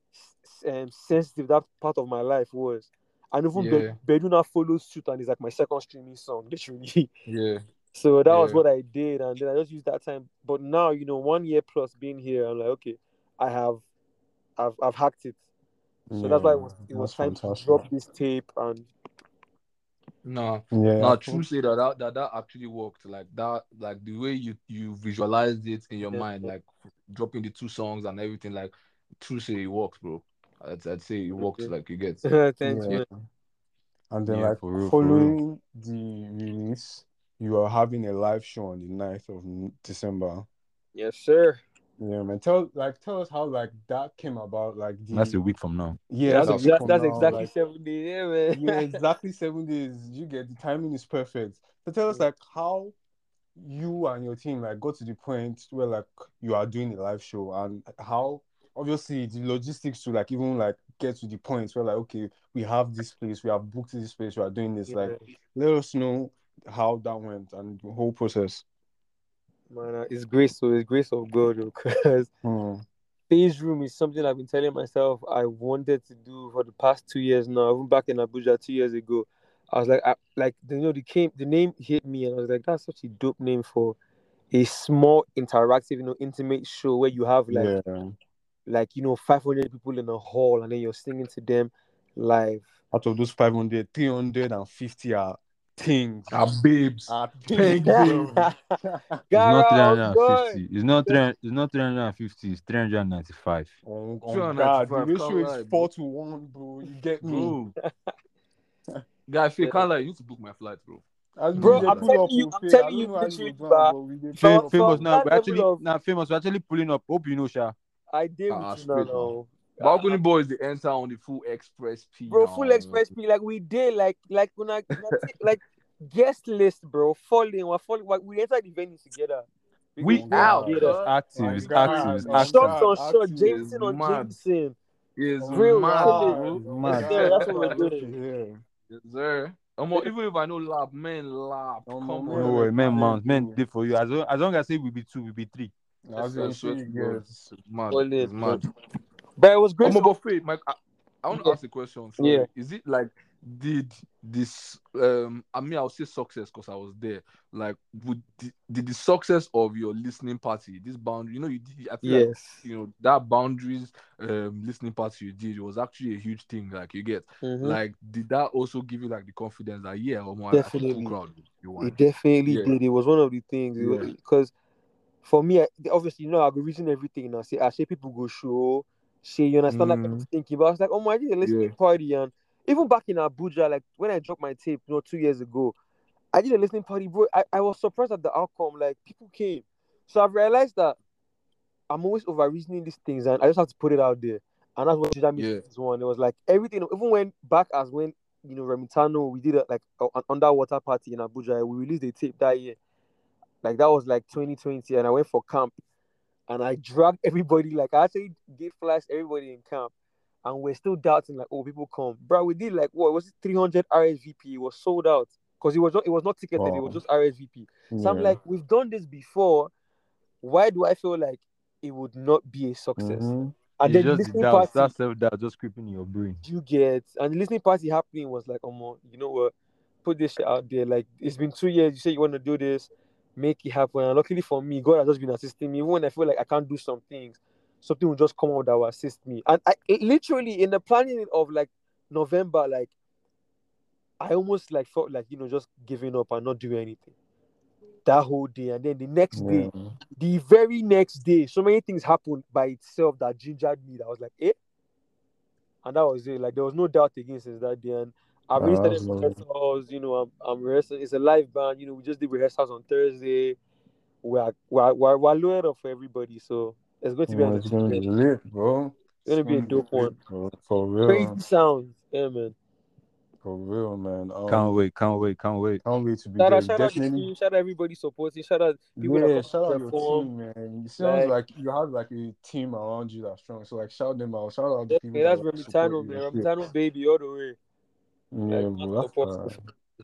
um, sensitive that part of my life was. And even Yeah, Be- Bedu now follows suit and is like my second streaming song, literally. yeah, So that was yeah, what I did, and then I just used that time. But now, you know, one year plus being here, I'm like, okay, I have, I've, I've hacked it. So that's why yeah. it was, it was That's time to fantastic. drop this tape and Nah, Yeah, nah. I True think- say that, that that that actually worked. Like that, like the way you you visualized it in your Yeah. mind, like dropping the two songs and everything. Like true say it works, bro. I'd, I'd say it works. Okay. Like you get. Thanks, yeah. man. And then Yeah, like for real, for real. following the release, you are having a live show on the ninth of December. Yes, sir. Yeah, man. Tell like tell us how like that came about. Like the That's a week from now. yeah, That's that's, a week exactly from that's now, exactly like, seven days, yeah, man. yeah, exactly seven days. You get the timing is perfect. So tell us like how you and your team like got to the point where like you are doing a live show, and how obviously the logistics to like even like get to the point where like okay, we have this place, we have booked this place, we are doing this. Like Yeah. let us know how that went and the whole process. Man, uh, it's grace, so it's grace of God, because Hmm. Phase Room is something I've been telling myself I wanted to do for the past two years now. Even back in Abuja two years ago, I was like, I, like you know, the came the name hit me, and I was like, that's such a dope name for a small, interactive, you know, intimate show where you have like, Yeah. like you know, five hundred people in a hall, and then you're singing to them live. Out of those five hundred, three hundred fifty are things. Ah, babes. Are Thank things. you. It's not Gara, three boy. hundred fifty. It's not three hundred. It's not three hundred fifty. It's three hundred ninety-five. On, Two on hundred God, the ninety-five, ratio can't is lie, four bro. to one, bro. You get me, Bro. Guy, if you can't lie, you need to book my flight, bro. As Bro, we dey I'm pull telling up, you, we I'm pay. I telling don't you, know how you literally, go do am, bah, but we dey Fam- pull up. Famous from now. that We're level actually of- now famous. We're actually pulling up. Hope you know, Sha. I did with Ah, you now, straight, now. Balcony boys, they enter on the full express P. Bro, now. full express P, like we did, like like when I, when I take, like guest list, bro, falling, we're falling, like, we entered the venue together. We go out, together. cuz. It's active. On It's God, active. It's on active. Shots on God, shot, active. Jameson on It's mad. Jameson. It's Real, mad, chilling. bro. It's mad. Yes, sir, that's what we're Look doing. here. Yes, sir. Um, even if I know lap, man, lap. Um, Come man, on. No way, men, man, man, men bro. did for you. As long as, long as say we be two, we be three. As I in, swear see, to God. yes. It's mad. All in, It's mad. But it was great. Um, but Faith, Mike, I, I want to Yeah. ask a question. Sorry. Yeah. Is it like, did this, um, I mean, I'll say success because I was there. Like, would did, did the success of your listening party, this boundary, you know, you did, I feel like, Yes. you know, that boundaries um listening party you did, it was actually a huge thing. Like, you get, Mhm. like, did that also give you like the confidence that, yeah, oh my, I think Definitely. cool crowd. You It want. definitely Yeah. did. It was one of the things Yeah. because for me, I, obviously, you know, I'll be reading everything now. Say, I say people go show, say, you understand that kind of Mm. thinking. But I was like, oh my, I did a listening Yeah. party, and even back in Abuja, like when I dropped my tape, you know, two years ago, I did a listening party, bro. I, I was surprised at the outcome. Like people came, so I've realized that I'm always over reasoning these things, and I just have to put it out there. And that's what Ginger Yeah. Mix one. It was like everything, even when back as when you know Remitano, we did a, like a, an underwater party in Abuja. We released a tape that year. Like that was like twenty twenty, and I went for camp, and I dragged everybody. Like I actually gave flash everybody in camp, and we're still doubting like, oh, people come, bro. We did like what was it, three hundred R S V P? It was sold out because it was not it was not ticketed. It was Wow. just R S V P. So I'm Yeah. like, we've done this before. Why do I feel like it would not be a success? Mhm. And It's then the just the listening doubt. party That self doubt just creeping in your brain. you get, and the listening party happening was like, oh, you know what? Put this shit out there. Like it's been two years. You say you want to do this, make it happen. And luckily for me, God has just been assisting me. Even when I feel like I can't do some things, something will just come out that will assist me. And I it, literally in the planning of like November, like I almost like felt like you know just giving up and not doing anything that whole day. And then the next day, Yeah. the very next day, so many things happened by itself that gingered me. That I was like, eh, and that was it. Like there was no doubt again since that day. And I've Ah, already started that's lovely. rehearsals. You know, I'm I'm rehearsing. It's a live band. You know, we just did rehearsals on Thursday. We're we're we're, we're loaded up for everybody. So it's going to be Mm, an it's gonna be experience. lit, bro. It's gonna It's be a gonna be dope lit, one. bro. For real, Crazy sounds, yeah, man. for real, man. Um, Can't wait. Can't wait. Can't wait. can't wait to be Shout there. out, shout out the Definitely. team. Shout out everybody supporting. Shout out people that Yeah, come shout to out your perform. team, man. It sounds Like, like you have like a team around you that's strong. So like shout them out. Shout out the people yeah, that that's like, support Remitano, you man. and shit. Remitano baby all the way. Yeah, Like, bro. God That's support uh, us.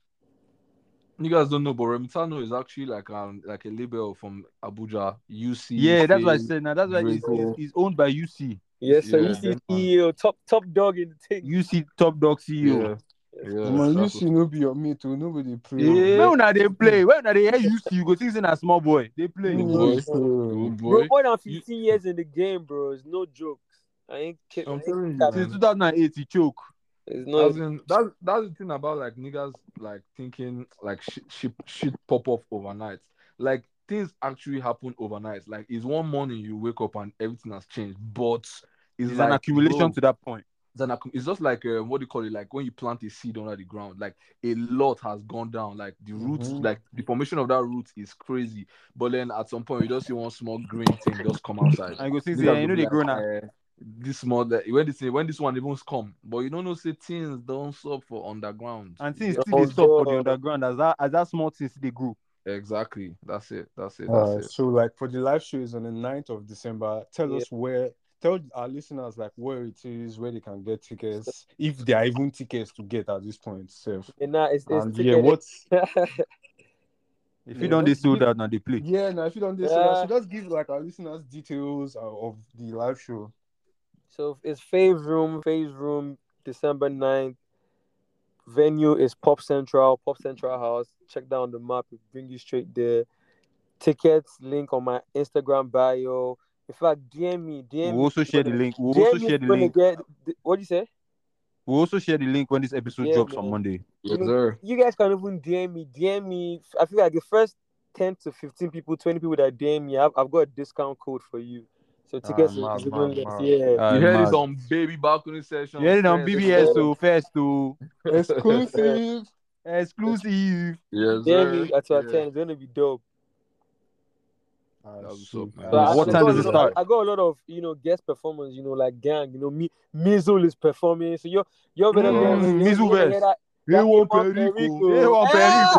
You guys don't know, but Remitano is actually like um like a label from Abuja, U C. Yeah, that's what I Fame, said. Now that's why it's, Draco. it's, it's owned by U C. Yes, sir. Yeah, You see them, man. C E O, top top dog in the thing. U C top dog C E O. Yeah, yeah. Man, you that's see, no be your me too. Nobody pray. Yeah. When are they play? When are they hear U C? You go think it's a small boy. They play. Good Mm, boy. yes, sir. Good Bro, boy. more than You- fifteen years in the game, bro. It's no joke. I ain't kidding. I'm telling you, Since man. two thousand eight, he choke. It's not. As in, that's that's the thing about like niggas like thinking like shit shit, shit pop off overnight. Like things actually happen overnight. Like it's one morning you wake up and everything has changed, but it's, It's like an accumulation bro, to that point. it's, an, accu- it's just like uh, what do you call it? Like when you plant a seed under the ground, like a lot has gone down. Like the roots, Mhm. like the formation of that root is crazy. But then at some point you just see one small green thing just come outside. And you go see, Niggas say, you will know be they like, grow now. eh, this small that when this when this one even come, but you don't know say things don't stop for underground. And You things get- still Oh, they stop for the God. underground as that as that small things they grow. Exactly. That's it. That's it. That's Alright, it. so like for the live show is on the ninth of December. Tell Yeah. us where, tell our listeners like where it is, where they can get tickets, if there are even tickets to get at this point, Seth. And now it's, it's And yeah, ticket- what's If Yeah, you don't they just sold give- out now they play. yeah, now if you don't do so, that, Yeah. so just give like our listeners details uh, of the live show. So it's Phase Room, Phase Room, December ninth. Venue is Pop Central, Pop Central House. Check down the map, it bring you straight there. Tickets link on my Instagram bio. In fact, D M me, D M We'll me. also share the link. We'll D M also me share if the you're gonna link. get. What do you say? We'll also share the link when this episode Yeah, drops on man. Monday. Yes, You know, sir. you guys can even D M me. D M me. I feel like the first ten to fifteen people, twenty people that D M me, I've, I've got a discount code for you. So tickets Ah, is mad, even mad, less. mad. Yeah. Uh, You heard mad. it on Baby Balcony Session. You heard it on first. B B S Yeah. to first to Exclusive. exclusive. Yes, D M sir. me to Yeah. attend. It's gonna be dope. Ah, That's what's shit. up, man. So Uh, I, what I time got does a it lot- start? I, I got a lot of you know guest performance. You know, like gang. You know, me Mizzle is performing. So you're you're gonna Mm, get you're, Mizzle you're gonna verse. hear that. They that want Iman Perico. Perico. Hey, one Ah!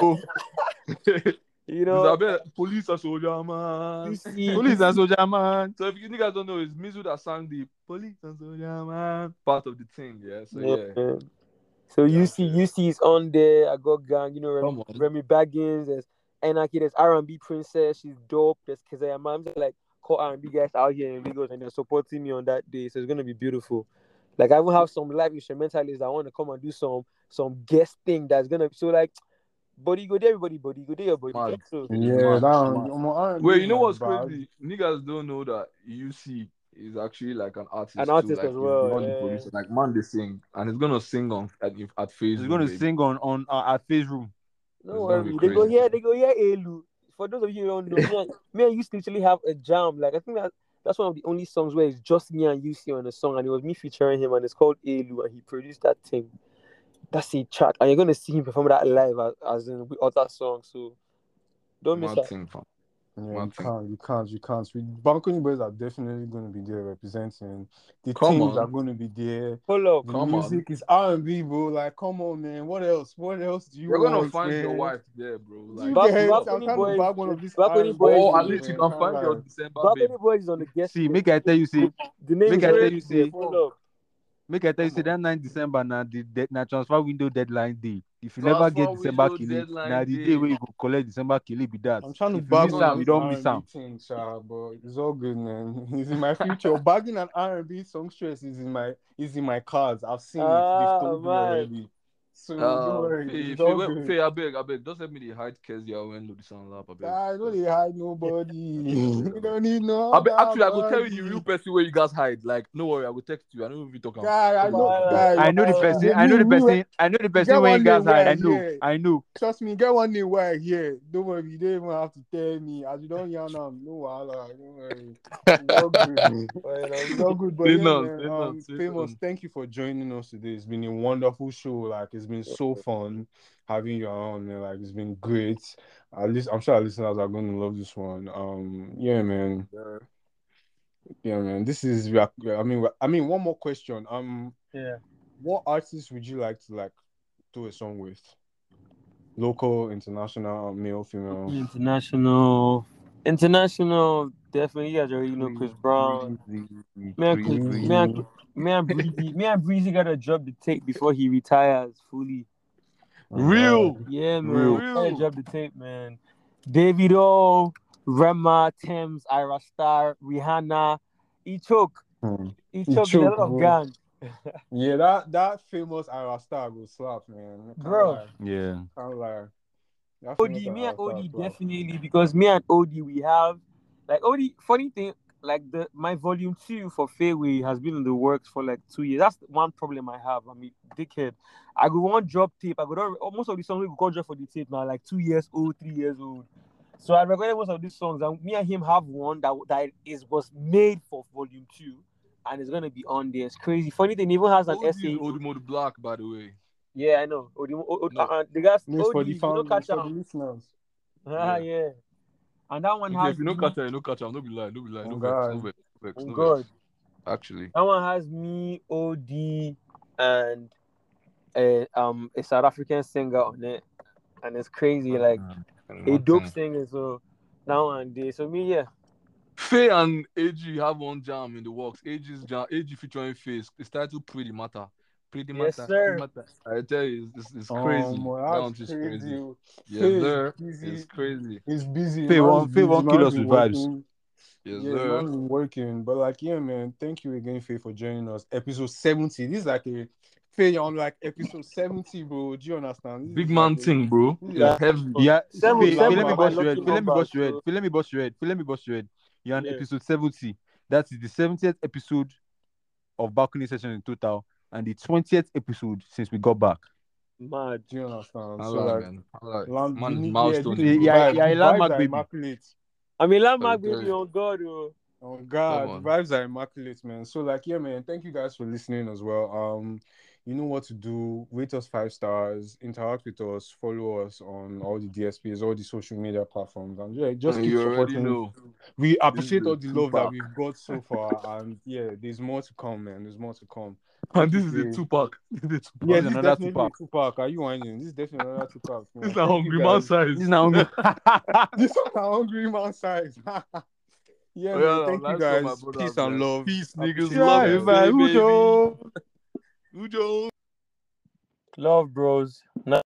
Perico. You This know, I bet police are soldier man. you see, Police and soldier man. So if you niggas don't know, it's Mizu that sang the police and soldier man part of the thing. Yeah. So yeah, yeah. man. So you see, you see, it's on there. I got gang. You know, Remy, Come on. Remy Baggins. There's Anarchy. There's R and B Princess. She's dope. There's Kezaya Man. Just like core R and B guys out here in Lagos, and they're supporting me on that day. So it's gonna be beautiful. Like I even have some live instrumentalists that want to come and do some some guest thing that's gonna. So like, body go there, everybody, body go there, your body. Mad. So, Yeah, Mad, that mad. um, R and B Wait, is you know my what's bag. crazy? Niggas don't know that U C is actually like an artist. An too. artist Like as he's well, beyond the yeah. producer. Like man, they sing and he's gonna sing on at at He's Facebook. gonna baby. sing on on uh, at Phase Room. No It's gonna be worry. They go crazy. here, they go here, Elu. For those of you who don't know, me and, me and you literally have a jam. Like I think that that's one of the only songs where it's just me and U C on the song, and it was me featuring him, and it's called Elu, and he produced that thing. That's a track, and you're gonna see him perform that live as, as in with other songs. So don't miss Mad out. thing, fam. Yeah, Mad you thing. can't, you can't, you can't. We Balcony Boys are definitely going to be there representing. The Come teams on. are going to be there. Pull up. The Come music is R and B, bro. Like, come on, man. What else? What else do you You're want? gonna find man? your wife there, bro. Do Like, you Back- get? Balcony I'm trying Boys- to bag one of these Balcony R and B Boys- or at dudes, least you man. can Can't find your lie. December Balcony babe. Boys is on the guest See, list. make I tell you, see, The name make is I tell already you, there. see, Pull up. make I tell you, Come see, on. that ninth December now, the de- na transfer window deadline day. If you never get Transfer December window Kili, deadline now the day. day where you go collect December Kili be that. I'm trying to If you bag miss one of am, you these don't R miss and B am. things, uh, but it's all good, man. It's in my future. Bagging an R and B songstress is in my is in my cards. I've seen it. Ah, They've told me man. already. So don't Uh, worry, Faye, it's Faye, all wait, good. Faye, I beg, I beg, just let me the hide Kezia when do the sound lap, I beg. I don't need hide nobody. You don't need no. I beg, actually, I go tell you nobody. the real person where you guys hide. Like, no worry, I will text you. I don't know if you talk. Guy, I know. Wow. Guy, I know the Uh, person. me- I know the me- person. I know the get person when one you guys name hide. I where know. here. I know. Trust me, get one name where here. Don't worry, you don't even have to tell me. As you don't hear now, no wahala. Don't worry. It's all good. It's all good, but Say yeah, none, man. say Um, none, say Famous, none. thank you for joining us today. It's been a wonderful show. Like, it's been so fun having you around, man. Like, it's been great. At least I'm sure our listeners are going to love this one. Um, yeah, man. Yeah, man. This is. we are- I mean, I mean, one more question. Um, Yeah. what artists would you like to like do a song with? Local, international, male, female. International. International. Definitely. You guys already know Chris Brown. Me and, Chris, me, and, me and Breezy. Me and Breezy gotta drop the tape before he retires fully. Real. Yeah, man. Real. We gotta drop the tape, man. Davido, Rema, Thames, Ira Star, Rihanna, Ichok. Hmm. Ichok is a lot Ichok, of bro. gang. Yeah, that that famous Ira Star will slap, man. Can't Bro. lie. Yeah. Can't lie. That O famous D, me Ira and Star O D slap. definitely, because me and O D we have like O D. Funny thing, like the my volume two for Fairway has been in the works for like two years. That's one problem I have. I mean, dickhead. I go one drop tape. I go don't, most of the songs we go drop for the tape now, like two years old, three years old. So I recorded most of these songs, and me and him have one that that is was made for volume two, and it's gonna be on there. It's crazy. Funny thing, it even has an O D is essay. Odimo Black, by the way. Yeah, I know. Odimo, o, o, No. uh, the guys, News for O the D, you know, fans, catch for the on. listeners. Ah, Yeah. yeah. And that one Okay, has if you don't me- catch her, you don't catch her. No be lie, no be lie, no Oh, vex, no God. vex, no vex, Oh no God. vex. Actually, That one has me, O D, and a um a South African singer on it, and it's crazy, like a dope singer. So that one day, so me, yeah, Faye and A G have one jam in the works. A G's jam, A G featuring Face. It's titled Pretty Matter. Pretty Yes, Matter. sir. Pretty Matter. I tell you, it's, it's, it's Oh, crazy. my, That that's one's just crazy. crazy. Yes, Faye is sir. busy. It's crazy. He's busy. Faye Man's won't- Faye busy. won't kill Man's us been with vibes. working. Yes, Yeah, sir. man's been working. But like, yeah, man, thank you again, Faye, for joining us. Episode seventy. This is like a Faye on like episode seventy, bro. Do you understand? This Big is man like a- thing, bro. this is It's like- heavy. Yeah, Seven- Faye, Faye, seven let me are bust my your head. lucky Faye, let me numbers, bust your head. so- Faye, let me bust your head. Faye, let me bust your head. You're on Yeah. episode seventy. That is the seventieth episode of Balcony Session in total, and the twentieth episode since we got back. Mad. do you understand? I So like, like, man. I like. land, Man, we need- milestone. yeah, this is Yeah, vibe. yeah, The landmark vibes are baby. immaculate. I mean, landmark Okay. baby on God, oh. Oh God, Come the on. vibes are immaculate, man. So like, yeah, man. Thank you guys for listening as well. Um, you know what to do. Rate us five stars. Interact with us. Follow us on all the D S Ps, all the social media platforms, and yeah, just keep you already supporting. know. We appreciate is all the the love that Tupac. we've got so far, and yeah, there's more to come, man. There's more to come. And Thank this you, is a Faye. Tupac. This is a Tupac. Yeah, This this is is another definitely Tupac. a Tupac. Are you whining? This is definitely another Tupac. man. This is a Thank you, hungry man guys. size. This is now. This is a hungry man size. Yeah, Oh, man. yeah, Thank you nice one, my guys. brother, Peace and man. love. Peace, niggas. Appreciate Love you you, guys. Bye, baby. Ujo. Ujo. Love, bros. Nah.